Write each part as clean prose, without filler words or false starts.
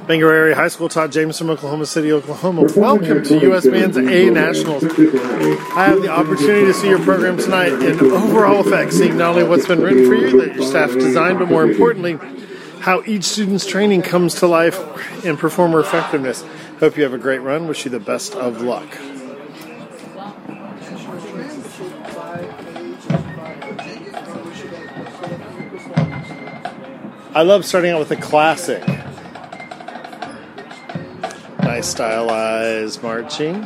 Bangor Area High School, Todd James from Oklahoma City, Oklahoma. Welcome to U.S. Bands A Nationals. I have the opportunity to see your program tonight in overall effect, seeing not only what's been written for you, that your staff designed, but more importantly, how each student's training comes to life in performer effectiveness. Hope you have a great run. Wish you the best of luck. I love starting out with a classic. Nice stylized marching.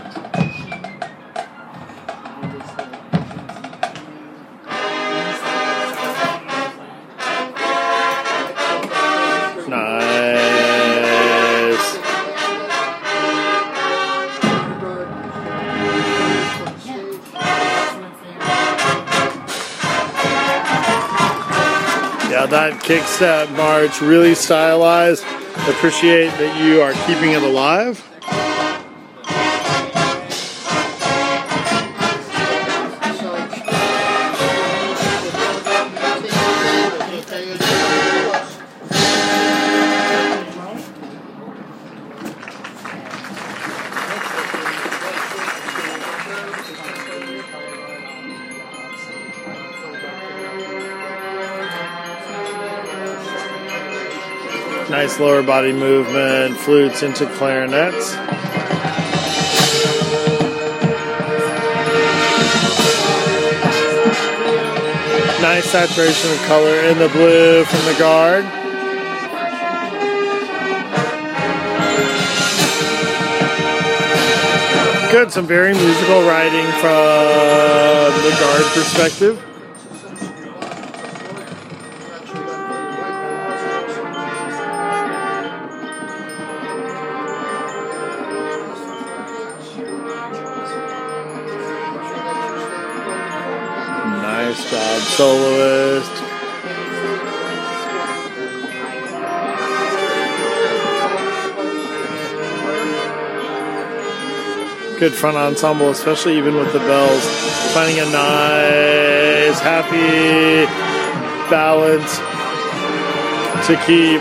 Nice. Yeah, that kick-step march, really stylized. Appreciate that you are keeping it alive. Nice lower body movement, flutes into clarinets. Nice saturation of color in the blue from the guard. Good, some very musical writing from the guard perspective. Nice job, soloist. Good front ensemble, especially even with the bells. Finding a nice, happy balance to keep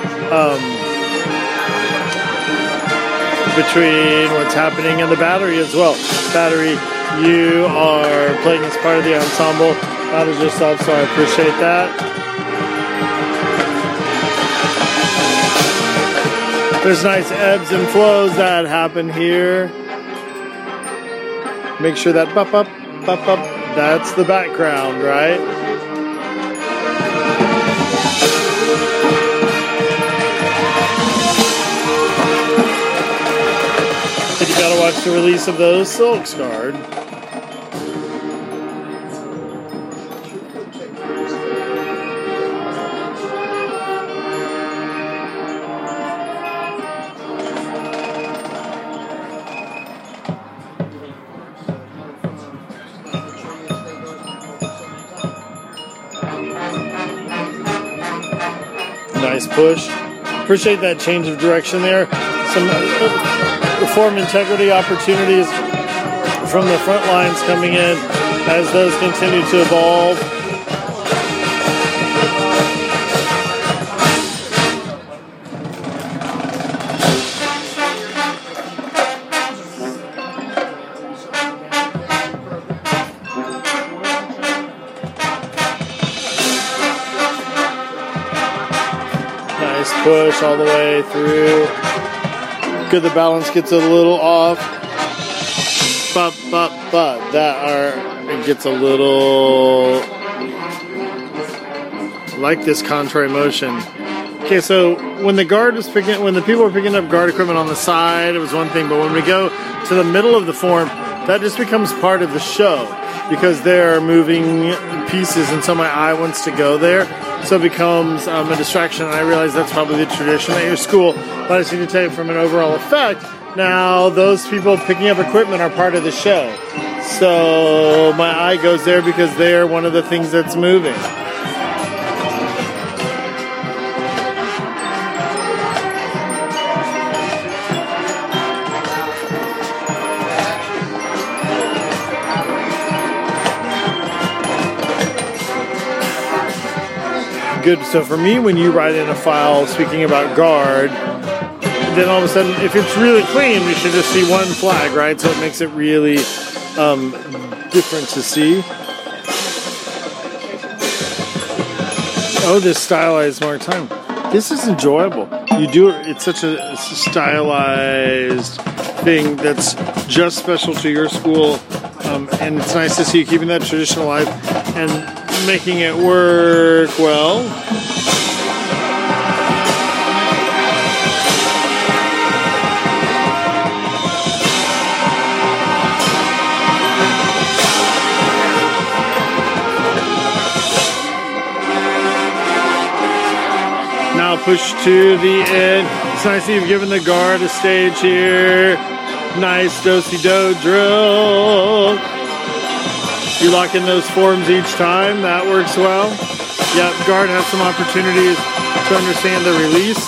between what's happening in the battery as well. Battery, you are playing as part of the ensemble, not as yourself, so I appreciate that. There's nice ebbs and flows that happen here. Make sure that bop up, that's the background, right? And you gotta watch the release of those silks guard. Nice push. Appreciate that change of direction there. Some form integrity opportunities from the front lines coming in as those continue to evolve. Push all the way through. Good, the balance gets a little off. But it gets a little like this contrary motion. Okay, so when the people were picking up guard equipment on the side, it was one thing, but when we go to the middle of the form, that just becomes part of the show because they're moving pieces, and so my eye wants to go there. So it becomes a distraction, and I realize that's probably the tradition at your school, but I just need to tell you from an overall effect, now those people picking up equipment are part of the show. So my eye goes there because they're one of the things that's moving. good. So for me, when you write in a file speaking about guard, then all of a sudden, if it's really clean, we should just see one flag, right? So it makes it really different to see. Oh, this stylized mark time. This is enjoyable. You do it. It's such a stylized thing that's just special to your school, and it's nice to see you keeping that tradition alive and making it work well. Now push to the end. It's nice that you've given the guard a stage here. Nice do-si-do drill. You lock in those forms each time. That works well. Yep, guard has some opportunities to understand the release.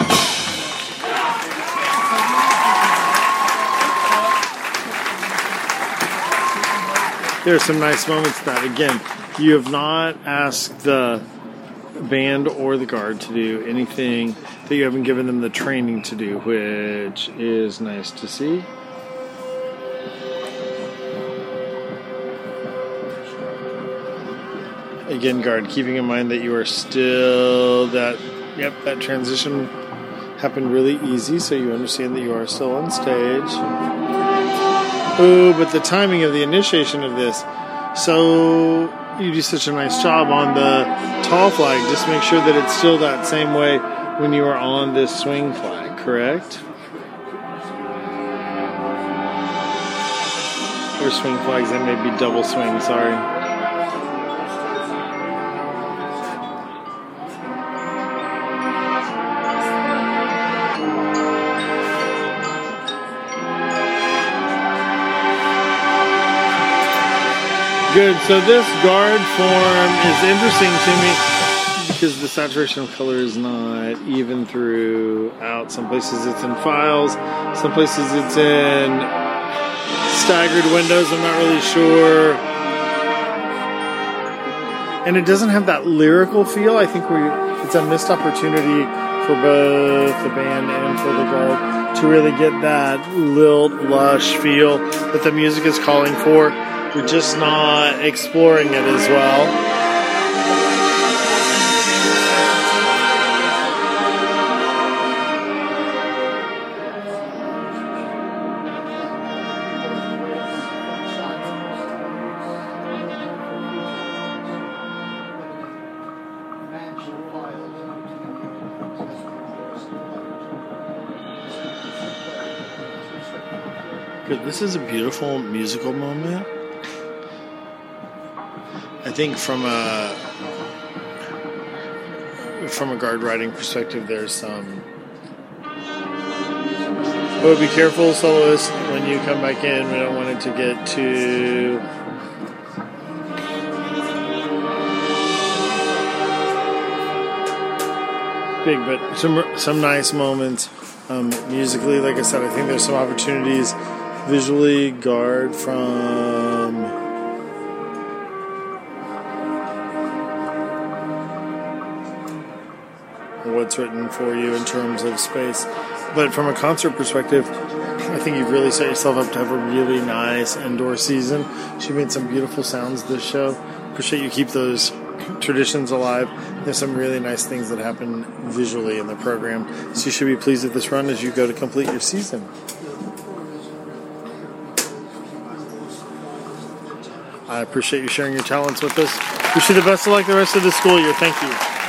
There's some nice moments that, again, you have not asked the band or the guard to do anything that you haven't given them the training to do, which is nice to see. Again, guard, keeping in mind that you are still that transition happened really easy, so you understand that you are still on stage. Ooh, but the timing of the initiation of this, so you do such a nice job on the tall flag. Just make sure that it's still that same way when you are on this swing flag, correct? Or swing flags, that may be double swing, sorry. Good, so this guard form is interesting to me because the saturation of color is not even throughout. Some places it's in files, some places it's in staggered windows, I'm not really sure. And it doesn't have that lyrical feel. I think it's a missed opportunity for both the band and for the guard to really get that lilt, lush feel that the music is calling for. We're just not exploring it as well. Good. This is a beautiful musical moment. I think from a guard writing perspective, there's some. But be careful, soloist, when you come back in. We don't want it to get too. Big, but some nice moments musically. Like I said, I think there's some opportunities visually. Guard from. What's written for you in terms of space. But from a concert perspective, I think you've really set yourself up to have a really nice indoor season. She made some beautiful sounds this show. Appreciate you keep those traditions alive. There's some really nice things that happen visually in the program. So you should be pleased with this run as you go to complete your season. I appreciate you sharing your talents with us. Wish you the best of luck the rest of the school year. Thank you.